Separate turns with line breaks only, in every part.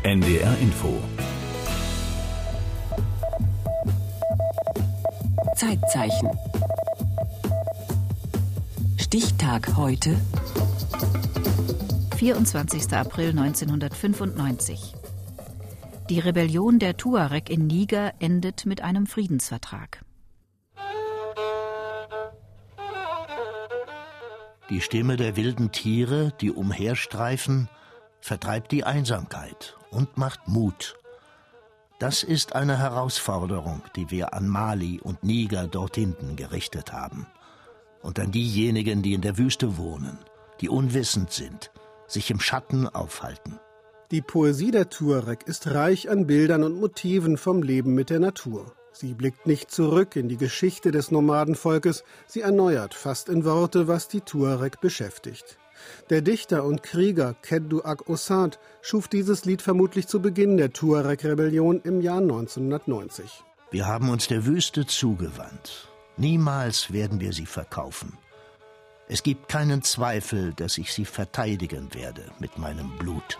NDR Info.
Zeitzeichen. Stichtag heute.
24. April 1995. Die Rebellion der Tuareg in Niger endet mit einem Friedensvertrag.
Die Stimme der wilden Tiere, die umherstreifen, vertreibt die Einsamkeit und macht Mut. Das ist eine Herausforderung, die wir an Mali und Niger dort hinten gerichtet haben. Und an diejenigen, die in der Wüste wohnen, die unwissend sind, sich im Schatten aufhalten.
Die Poesie der Tuareg ist reich an Bildern und Motiven vom Leben mit der Natur. Sie blickt nicht zurück in die Geschichte des Nomadenvolkes, sie erneuert fast in Worte, was die Tuareg beschäftigt. Der Dichter und Krieger Keddu Ag Ossad schuf dieses Lied vermutlich zu Beginn der Tuareg-Rebellion im Jahr 1990.
Wir haben uns der Wüste zugewandt. Niemals werden wir sie verkaufen. Es gibt keinen Zweifel, dass ich sie verteidigen werde mit meinem Blut.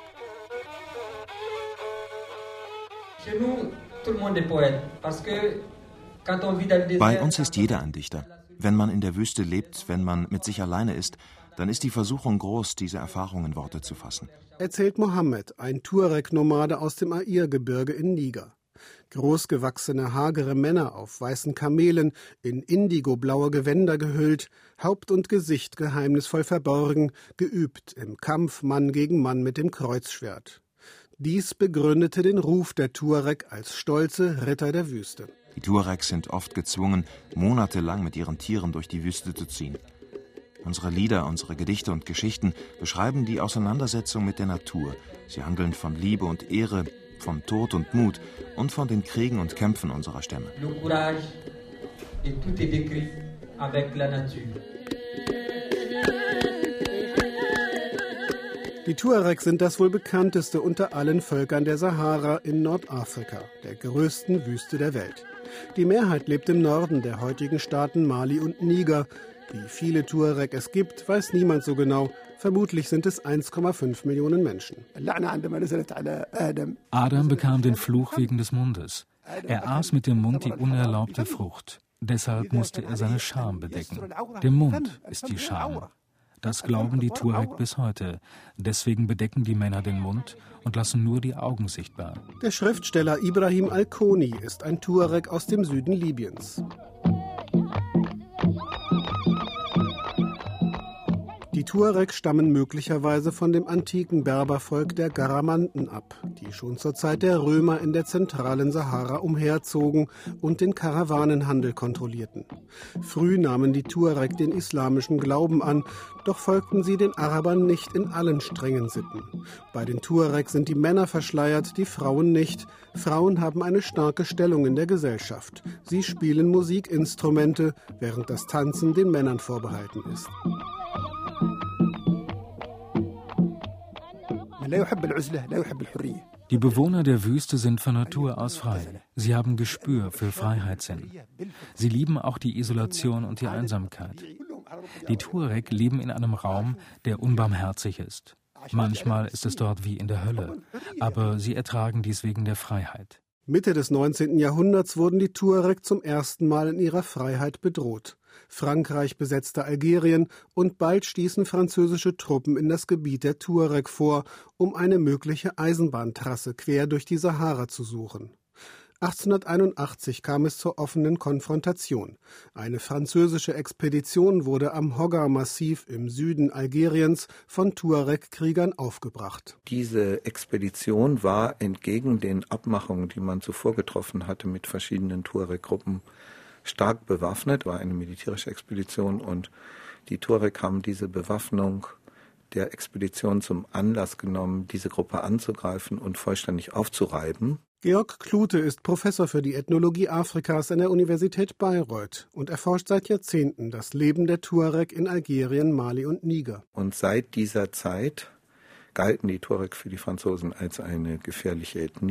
Bei uns ist jeder ein Dichter. Wenn man in der Wüste lebt, wenn man mit sich alleine ist, dann ist die Versuchung groß, diese Erfahrung in Worte zu fassen.
Erzählt Mohammed, ein Tuareg-Nomade aus dem Air-Gebirge in Niger. Großgewachsene, hagere Männer auf weißen Kamelen, in indigoblaue Gewänder gehüllt, Haupt und Gesicht geheimnisvoll verborgen, geübt im Kampf Mann gegen Mann mit dem Kreuzschwert. Dies begründete den Ruf der Tuareg als stolze Ritter der Wüste.
Die Tuaregs sind oft gezwungen, monatelang mit ihren Tieren durch die Wüste zu ziehen. Unsere Lieder, unsere Gedichte und Geschichten beschreiben die Auseinandersetzung mit der Natur. Sie handeln von Liebe und Ehre, von Tod und Mut und von den Kriegen und Kämpfen unserer Stämme.
Die Tuareg sind das wohl bekannteste unter allen Völkern der Sahara in Nordafrika, der größten Wüste der Welt. Die Mehrheit lebt im Norden der heutigen Staaten Mali und Niger. Wie viele Tuareg es gibt, weiß niemand so genau. Vermutlich sind es 1,5 Millionen Menschen.
Adam bekam den Fluch wegen des Mundes. Er aß mit dem Mund die unerlaubte Frucht. Deshalb musste er seine Scham bedecken. Der Mund ist die Scham. Das glauben die Tuareg bis heute. Deswegen bedecken die Männer den Mund und lassen nur die Augen sichtbar.
Der Schriftsteller Ibrahim Al-Koni ist ein Tuareg aus dem Süden Libyens. Die Tuareg stammen möglicherweise von dem antiken Berbervolk der Garamanten ab, die schon zur Zeit der Römer in der zentralen Sahara umherzogen und den Karawanenhandel kontrollierten. Früh nahmen die Tuareg den islamischen Glauben an, doch folgten sie den Arabern nicht in allen strengen Sitten. Bei den Tuareg sind die Männer verschleiert, die Frauen nicht. Frauen haben eine starke Stellung in der Gesellschaft. Sie spielen Musikinstrumente, während das Tanzen den Männern vorbehalten ist.
Die Bewohner der Wüste sind von Natur aus frei. Sie haben Gespür für Freiheitssinn. Sie lieben auch die Isolation und die Einsamkeit. Die Tuareg leben in einem Raum, der unbarmherzig ist. Manchmal ist es dort wie in der Hölle, aber sie ertragen dies wegen der Freiheit.
Mitte des 19. Jahrhunderts wurden die Tuareg zum ersten Mal in ihrer Freiheit bedroht. Frankreich besetzte Algerien und bald stießen französische Truppen in das Gebiet der Tuareg vor, um eine mögliche Eisenbahntrasse quer durch die Sahara zu suchen. 1881 kam es zur offenen Konfrontation. Eine französische Expedition wurde am Hoggar-Massiv im Süden Algeriens von Tuareg-Kriegern aufgebracht.
Diese Expedition war entgegen den Abmachungen, die man zuvor getroffen hatte mit verschiedenen Tuareg-Gruppen, stark bewaffnet, war eine militärische Expedition und die Tuareg haben diese Bewaffnung der Expedition zum Anlass genommen, diese Gruppe anzugreifen und vollständig aufzureiben.
Georg Klute ist Professor für die Ethnologie Afrikas an der Universität Bayreuth und erforscht seit Jahrzehnten das Leben der Tuareg in Algerien, Mali und Niger.
Und seit dieser Zeit galten die Tuareg für die Franzosen als eine gefährliche Ethnie.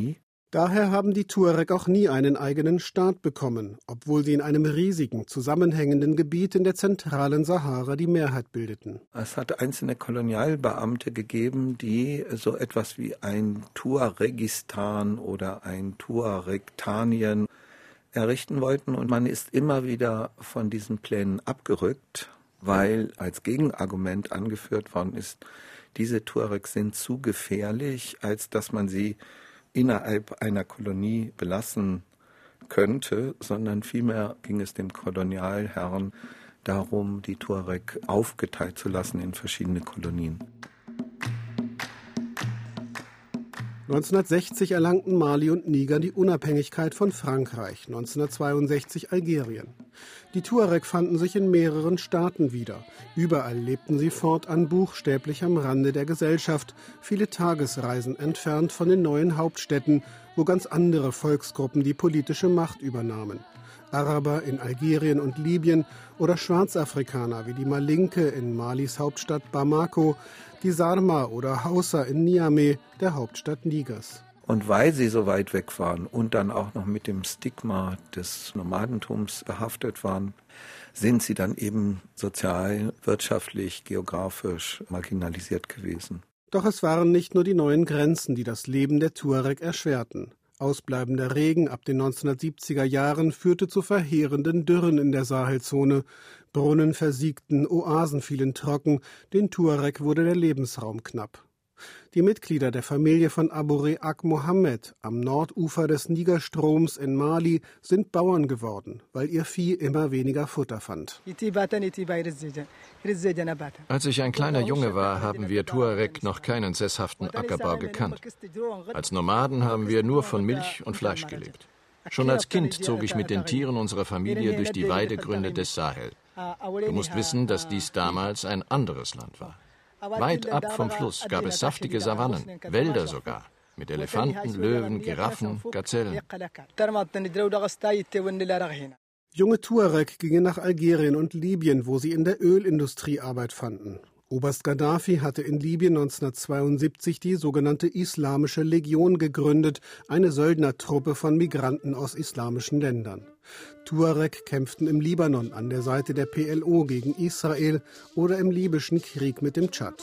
Daher haben die Tuareg auch nie einen eigenen Staat bekommen, obwohl sie in einem riesigen, zusammenhängenden Gebiet in der zentralen Sahara die Mehrheit bildeten.
Es hat einzelne Kolonialbeamte gegeben, die so etwas wie ein Tuaregistan oder ein Tuaregtanien errichten wollten. Und man ist immer wieder von diesen Plänen abgerückt, weil als Gegenargument angeführt worden ist, diese Tuaregs sind zu gefährlich, als dass man sie innerhalb einer Kolonie belassen könnte, sondern vielmehr ging es dem Kolonialherren darum, die Tuareg aufgeteilt zu lassen in verschiedene Kolonien.
1960 erlangten Mali und Niger die Unabhängigkeit von Frankreich, 1962 Algerien. Die Tuareg fanden sich in mehreren Staaten wieder. Überall lebten sie fortan buchstäblich am Rande der Gesellschaft, viele Tagesreisen entfernt von den neuen Hauptstädten, wo ganz andere Volksgruppen die politische Macht übernahmen. Araber in Algerien und Libyen oder Schwarzafrikaner wie die Malinke in Malis Hauptstadt Bamako, die Sarma oder Hausa in Niamey, der Hauptstadt Nigers.
Und weil sie so weit weg waren und dann auch noch mit dem Stigma des Nomadentums behaftet waren, sind sie dann eben sozial, wirtschaftlich, geografisch marginalisiert gewesen.
Doch es waren nicht nur die neuen Grenzen, die das Leben der Tuareg erschwerten. Ausbleibender Regen ab den 1970er Jahren führte zu verheerenden Dürren in der Sahelzone. Brunnen versiegten, Oasen fielen trocken, den Tuareg wurde der Lebensraum knapp. Die Mitglieder der Familie von Abouré Ak Mohammed am Nordufer des Nigerstroms in Mali sind Bauern geworden, weil ihr Vieh immer weniger Futter fand.
Als ich ein kleiner Junge war, haben wir Tuareg noch keinen sesshaften Ackerbau gekannt. Als Nomaden haben wir nur von Milch und Fleisch gelebt. Schon als Kind zog ich mit den Tieren unserer Familie durch die Weidegründe des Sahel. Du musst wissen, dass dies damals ein anderes Land war. Weit ab vom Fluss gab es saftige Savannen, Wälder sogar, mit Elefanten, Löwen, Giraffen, Gazellen.
Junge Tuareg gingen nach Algerien und Libyen, wo sie in der Ölindustrie Arbeit fanden. Oberst Gaddafi hatte in Libyen 1972 die sogenannte Islamische Legion gegründet, eine Söldnertruppe von Migranten aus islamischen Ländern. Tuareg kämpften im Libanon an der Seite der PLO gegen Israel oder im libyschen Krieg mit dem Tschad.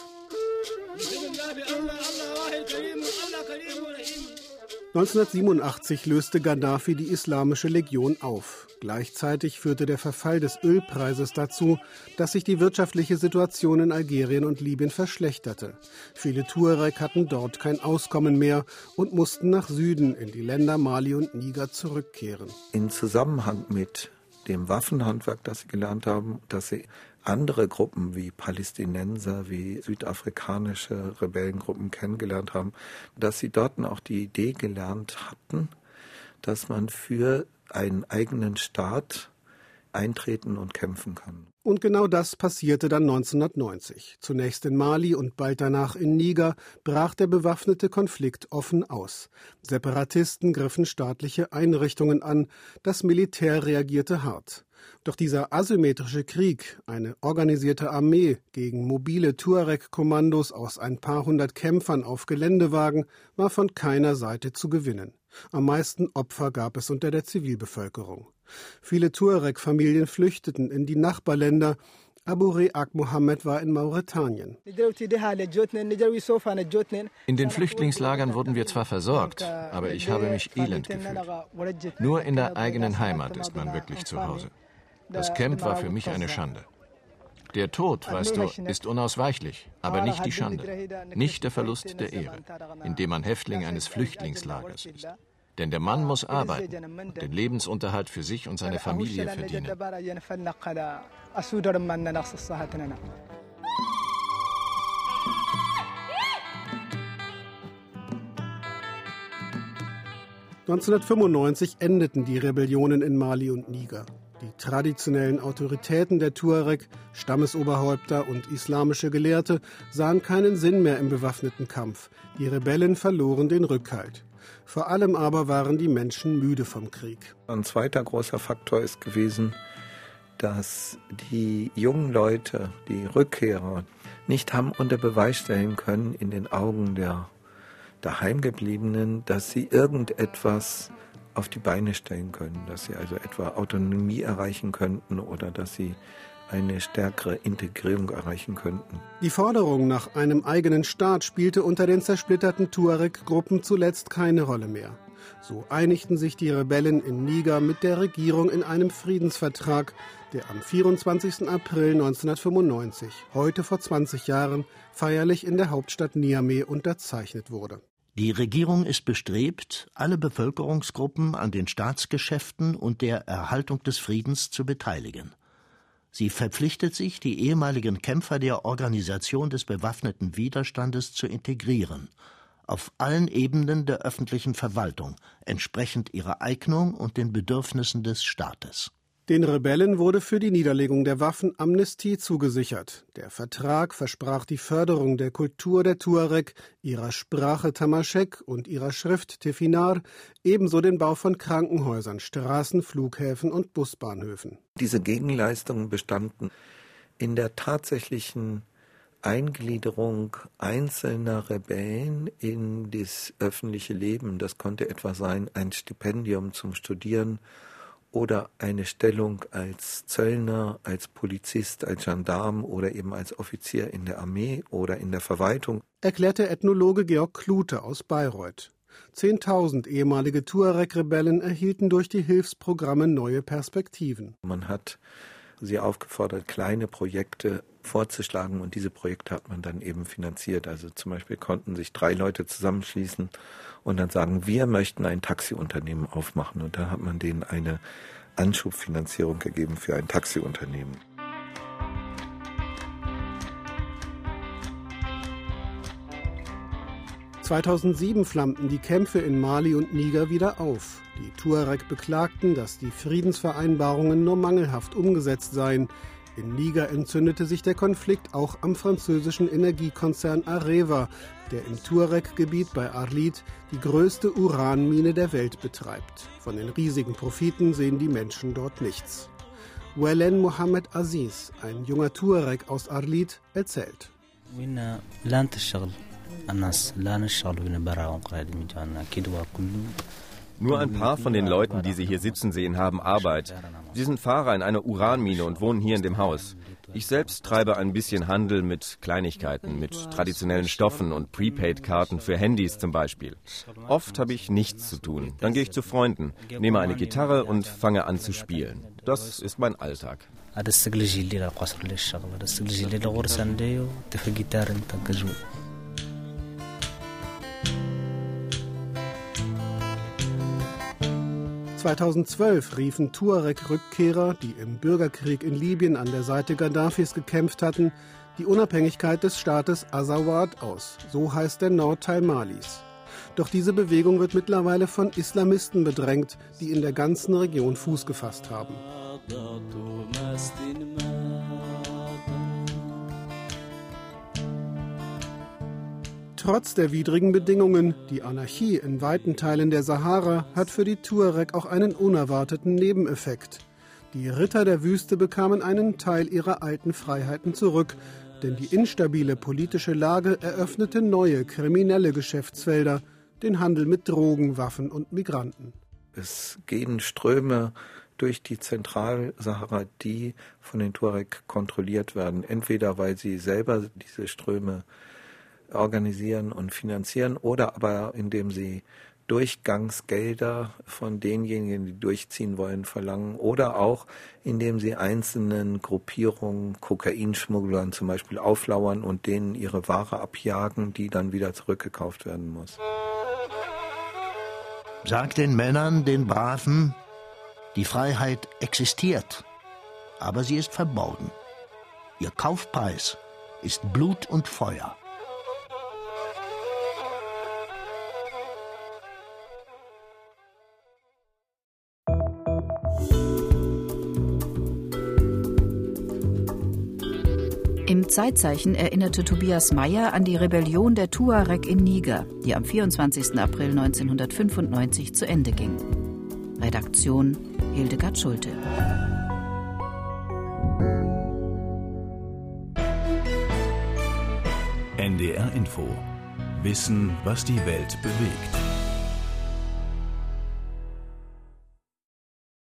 1987 löste Gaddafi die Islamische Legion auf. Gleichzeitig führte der Verfall des Ölpreises dazu, dass sich die wirtschaftliche Situation in Algerien und Libyen verschlechterte. Viele Tuareg hatten dort kein Auskommen mehr und mussten nach Süden in die Länder Mali und Niger zurückkehren.
In Zusammenhang mit dem Waffenhandwerk, das sie gelernt haben, dass sie andere Gruppen wie Palästinenser, wie südafrikanische Rebellengruppen kennengelernt haben, dass sie dort auch die Idee gelernt hatten, dass man für einen eigenen Staat eintreten und kämpfen kann.
Und genau das passierte dann 1990. Zunächst in Mali und bald danach in Niger brach der bewaffnete Konflikt offen aus. Separatisten griffen staatliche Einrichtungen an, das Militär reagierte hart. Doch dieser asymmetrische Krieg, eine organisierte Armee gegen mobile Tuareg-Kommandos aus ein paar hundert Kämpfern auf Geländewagen, war von keiner Seite zu gewinnen. Am meisten Opfer gab es unter der Zivilbevölkerung. Viele Tuareg-Familien flüchteten in die Nachbarländer. Abouré Ak Mohammed war in Mauretanien.
In den Flüchtlingslagern wurden wir zwar versorgt, aber ich habe mich elend gefühlt. Nur in der eigenen Heimat ist man wirklich zu Hause. Das Camp war für mich eine Schande. Der Tod, weißt du, ist unausweichlich, aber nicht die Schande. Nicht der Verlust der Ehre, indem man Häftling eines Flüchtlingslagers ist. Denn der Mann muss arbeiten und den Lebensunterhalt für sich und seine Familie verdienen.
(1995) endeten die Rebellionen in Mali und Niger. Die traditionellen Autoritäten der Tuareg, Stammesoberhäupter und islamische Gelehrte sahen keinen Sinn mehr im bewaffneten Kampf. Die Rebellen verloren den Rückhalt. Vor allem aber waren die Menschen müde vom Krieg.
Ein zweiter großer Faktor ist gewesen, dass die jungen Leute, die Rückkehrer, nicht haben unter Beweis stellen können in den Augen der Daheimgebliebenen, dass sie irgendetwas auf die Beine stellen können, dass sie also etwa Autonomie erreichen könnten oder dass sie eine stärkere Integrierung erreichen könnten.
Die Forderung nach einem eigenen Staat spielte unter den zersplitterten Tuareg-Gruppen zuletzt keine Rolle mehr. So einigten sich die Rebellen in Niger mit der Regierung in einem Friedensvertrag, der am 24. April 1995, heute vor 20 Jahren, feierlich in der Hauptstadt Niamey unterzeichnet wurde.
Die Regierung ist bestrebt, alle Bevölkerungsgruppen an den Staatsgeschäften und der Erhaltung des Friedens zu beteiligen. Sie verpflichtet sich, die ehemaligen Kämpfer der Organisation des bewaffneten Widerstandes zu integrieren, auf allen Ebenen der öffentlichen Verwaltung, entsprechend ihrer Eignung und den Bedürfnissen des Staates.
Den Rebellen wurde für die Niederlegung der Waffen Amnestie zugesichert. Der Vertrag versprach die Förderung der Kultur der Tuareg, ihrer Sprache Tamaschek und ihrer Schrift Tefinar, ebenso den Bau von Krankenhäusern, Straßen, Flughäfen und Busbahnhöfen.
Diese Gegenleistungen bestanden in der tatsächlichen Eingliederung einzelner Rebellen in das öffentliche Leben. Das konnte etwa sein, ein Stipendium zum Studieren oder eine Stellung als Zöllner, als Polizist, als Gendarm oder eben als Offizier in der Armee oder in der Verwaltung,
erklärte Ethnologe Georg Klute aus Bayreuth. 10.000 ehemalige Tuareg-Rebellen erhielten durch die Hilfsprogramme neue Perspektiven.
Man hat sie aufgefordert, kleine Projekte vorzuschlagen und diese Projekte hat man dann eben finanziert. Also zum Beispiel konnten sich 3 Leute zusammenschließen und dann sagen, wir möchten ein Taxiunternehmen aufmachen und da hat man denen eine Anschubfinanzierung gegeben für ein Taxiunternehmen.
(2007) flammten die Kämpfe in Mali und Niger wieder auf. Die Tuareg beklagten, dass die Friedensvereinbarungen nur mangelhaft umgesetzt seien. In Niger entzündete sich der Konflikt auch am französischen Energiekonzern Areva, der im Tuareg-Gebiet bei Arlit die größte Uranmine der Welt betreibt. Von den riesigen Profiten sehen die Menschen dort nichts. Welen Mohamed Aziz, ein junger Tuareg aus Arlit, erzählt.
Nur ein paar von den Leuten, die Sie hier sitzen sehen, haben Arbeit. Sie sind Fahrer in einer Uranmine und wohnen hier in dem Haus. Ich selbst treibe ein bisschen Handel mit Kleinigkeiten, mit traditionellen Stoffen und Prepaid-Karten für Handys zum Beispiel. Oft habe ich nichts zu tun. Dann gehe ich zu Freunden, nehme eine Gitarre und fange an zu spielen. Das ist mein Alltag.
2012 riefen Tuareg-Rückkehrer, die im Bürgerkrieg in Libyen an der Seite Gaddafis gekämpft hatten, die Unabhängigkeit des Staates Azawad aus. So heißt der Nordteil Malis. Doch diese Bewegung wird mittlerweile von Islamisten bedrängt, die in der ganzen Region Fuß gefasst haben. Trotz der widrigen Bedingungen, die Anarchie in weiten Teilen der Sahara hat für die Tuareg auch einen unerwarteten Nebeneffekt. Die Ritter der Wüste bekamen einen Teil ihrer alten Freiheiten zurück, denn die instabile politische Lage eröffnete neue kriminelle Geschäftsfelder, den Handel mit Drogen, Waffen und Migranten.
Es gehen Ströme durch die Zentralsahara, die von den Tuareg kontrolliert werden, entweder weil sie selber diese Ströme organisieren und finanzieren oder aber indem sie Durchgangsgelder von denjenigen, die durchziehen wollen, verlangen oder auch indem sie einzelnen Gruppierungen, Kokainschmugglern zum Beispiel auflauern und denen ihre Ware abjagen, die dann wieder zurückgekauft werden muss.
Sag den Männern, den Braven, die Freiheit existiert, aber sie ist verboten. Ihr Kaufpreis ist Blut und Feuer.
Im Zeitzeichen erinnerte Tobias Meyer an die Rebellion der Tuareg in Niger, die am 24. April 1995 zu Ende ging. Redaktion Hildegard Schulte.
NDR Info Wissen, was die Welt bewegt.